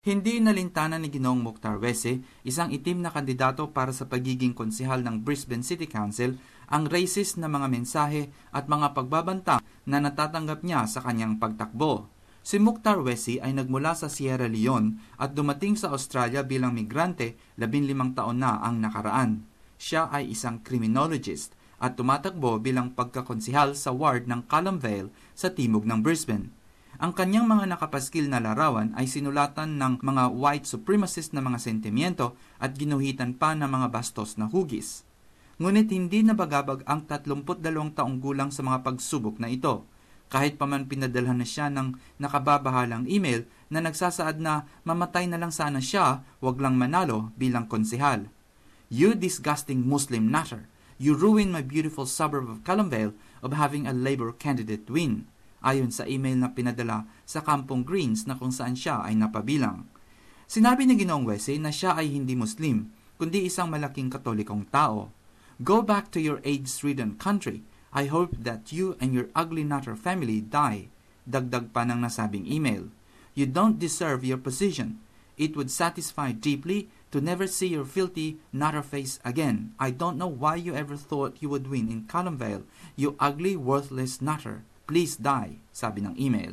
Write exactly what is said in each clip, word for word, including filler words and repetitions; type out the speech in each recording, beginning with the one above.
Hindi inalintana ni Ginoong Mukhtar Wese, isang itim na kandidato para sa pagiging konsehal ng Brisbane City Council, ang racist na mga mensahe at mga pagbabanta na natatanggap niya sa kanyang pagtakbo. Si Mukhtar Wese ay nagmula sa Sierra Leone at dumating sa Australia bilang migrante labinlimang taon na ang nakaraan. Siya ay isang criminologist at tumatakbo bilang pagkakonsehal sa ward ng Column Vale sa timog ng Brisbane. Ang kanyang mga nakapaskil na larawan ay sinulatan ng mga white supremacist na mga sentimiento at ginuhitan pa ng mga bastos na hugis. Ngunit hindi nabagabag ang tatlumput dalawang taong gulang sa mga pagsubok na ito, kahit pa man pinadalhan na siya ng nakababahalang email na nagsasaad na mamatay na lang sana siya, wag lang manalo bilang konsehal. "You disgusting Muslim nutter, you ruin my beautiful suburb of Column Vale of having a Labour candidate win," ayon sa email na pinadala sa Kampong Greens na kung saan siya ay napabilang. Sinabi ni Ginoong Wese na siya ay hindi Muslim, kundi isang malaking katolikong tao. "Go back to your AIDS-ridden country. I hope that you and your ugly nutter family die," dagdag pa ng nasabing email. "You don't deserve your position. It would satisfy deeply to never see your filthy nutter face again. I don't know why you ever thought you would win in Column Vale, you ugly, worthless nutter. Please die," sabi ng email.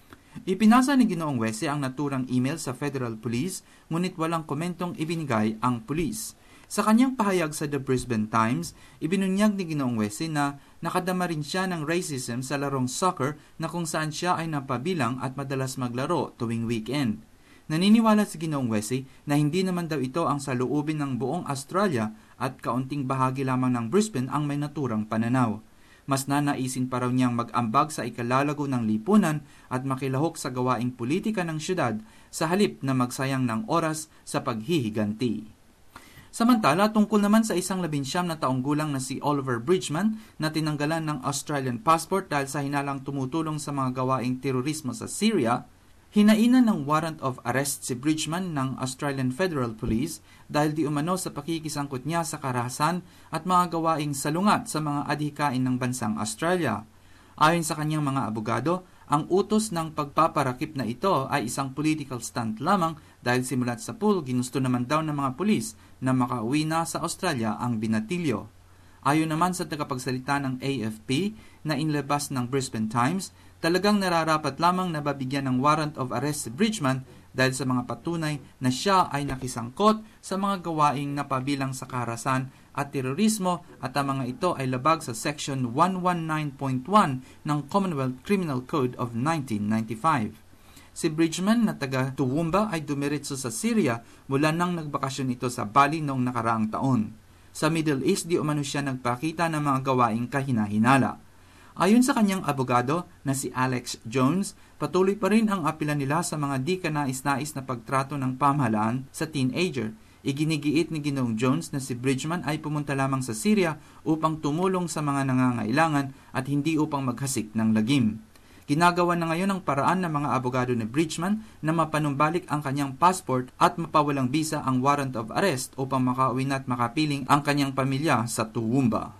Ipinasa ni Ginoong Wese ang naturang email sa Federal Police, ngunit walang komentong ibinigay ang pulis. Sa kanyang pahayag sa The Brisbane Times, ibinunyag ni Ginoong Wese na nakadama rin siya ng racism sa larong soccer na kung saan siya ay napabilang at madalas maglaro tuwing weekend. Naniniwala si Ginoong Wese na hindi naman daw ito ang saloobin ng buong Australia at kaunting bahagi lamang ng Brisbane ang may naturang pananaw. Mas nanaisin pa raw niyang mag-ambag sa ikalalago ng lipunan at makilahok sa gawaing politika ng syudad sa halip na magsayang ng oras sa paghihiganti. Samantala, tungkol naman sa isang labinsyam na taong gulang na si Oliver Bridgman na tinanggalan ng Australian passport dahil sa hinalang tumutulong sa mga gawaing terorismo sa Syria, hinainan ng warrant of arrest si Bridgman ng Australian Federal Police dahil di umano sa pakikisangkot niya sa karahasan at mga gawaing salungat sa mga adhikain ng bansang Australia. Ayon sa kanyang mga abogado, ang utos ng pagpaparakip na ito ay isang political stunt lamang dahil simulat sa pool ginusto naman daw ng mga pulis na makauwi na sa Australia ang binatilyo. Ayon naman sa tagapagsalita ng A F P na inilabas ng Brisbane Times, talagang nararapat lamang na babigyan ng warrant of arrest si Bridgman dahil sa mga patunay na siya ay nakisangkot sa mga gawaing napabilang sa karahasan at terorismo at ang mga ito ay labag sa Section one nineteen point one ng Commonwealth Criminal Code of nineteen ninety-five. Si Bridgman na taga Toowoomba ay dumiretso sa Syria mula nang nagbakasyon ito sa Bali noong nakaraang taon. Sa Middle East, di umano siya nagpakita ng mga gawaing kahina-hinala. Ayon sa kanyang abogado na si Alex Jones, patuloy pa rin ang apela nila sa mga di kanais-nais na pagtrato ng pamahalaan sa teenager. Iginigiit ni Ginoong Jones na si Bridgman ay pumunta lamang sa Syria upang tumulong sa mga nangangailangan at hindi upang maghasik ng lagim. Ginagawa na ngayon ang paraan ng mga abogado ni Bridgman na mapanumbalik ang kanyang passport at mapawalang bisa ang warrant of arrest upang makauwi na at makapiling ang kanyang pamilya sa Toowoomba.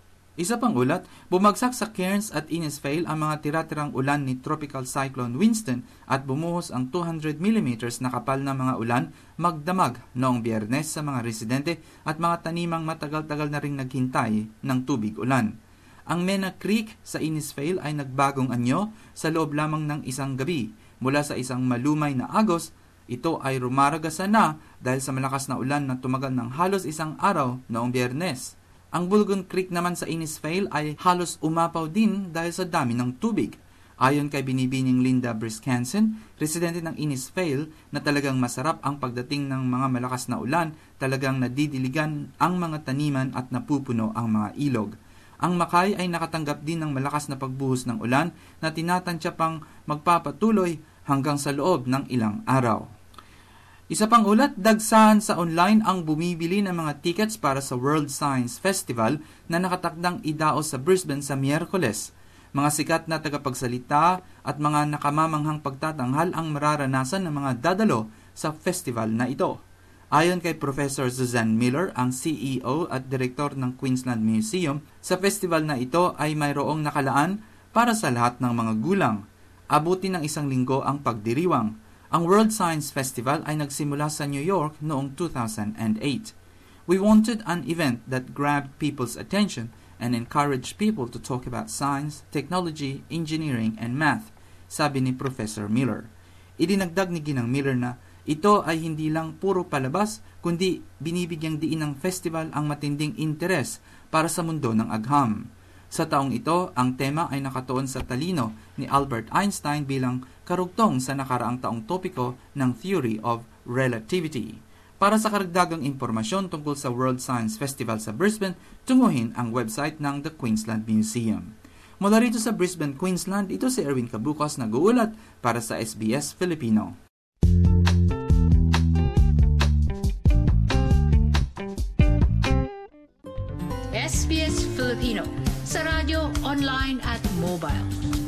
Isa pang ulat, bumagsak sa Cairns at Innisfail ang mga tira-tirang ulan ni Tropical Cyclone Winston at bumuhos ang two hundred millimeters na kapal na mga ulan magdamag noong Biyernes sa mga residente at mga tanimang matagal-tagal na ring naghintay ng tubig ulan. Ang Mena Creek sa Innisfail ay nagbagong anyo sa loob lamang ng isang gabi. Mula sa isang malumay na agos, ito ay rumaragasan na dahil sa malakas na ulan na tumagal ng halos isang araw noong Biyernes. Ang Bulgon Creek naman sa Innisfail ay halos umapaw din dahil sa dami ng tubig. Ayon kay binibining Linda Briskansen, residente ng Innisfail, na talagang masarap ang pagdating ng mga malakas na ulan, talagang nadidiligan ang mga taniman at napupuno ang mga ilog. Ang Mackay ay nakatanggap din ng malakas na pagbuhos ng ulan na tinatansya pang magpapatuloy hanggang sa loob ng ilang araw. Isa pang ulat, dagsahan sa online ang bumibili ng mga tickets para sa World Science Festival na nakatakdang idaos sa Brisbane sa Miyerkules. Mga sikat na tagapagsalita at mga nakamamanghang pagtatanghal ang mararanasan ng mga dadalo sa festival na ito. Ayon kay Professor Suzanne Miller, ang C E O at Direktor ng Queensland Museum, sa festival na ito ay mayroong nakalaan para sa lahat ng mga gulang. Abutin ng isang linggo ang pagdiriwang. Ang World Science Festival ay nagsimula sa New York noong two thousand eight. We wanted an event that grabbed people's attention and encouraged people to talk about science, technology, engineering, and math, sabi ni Professor Miller. Idinagdag ni Ginang Miller na ito ay hindi lang puro palabas, kundi binibigyang diin ng festival ang matinding interes para sa mundo ng agham. Sa taong ito, ang tema ay nakatuon sa talino ni Albert Einstein bilang karugtong sa nakaraang taong topiko ng Theory of Relativity. Para sa karagdagang impormasyon tungkol sa World Science Festival sa Brisbane, tunguhin ang website ng The Queensland Museum. Mula rito sa Brisbane, Queensland, ito si Erwin Cabucos nag-uulat para sa S B S Filipino. S B S Filipino sa radyo, online at mobile.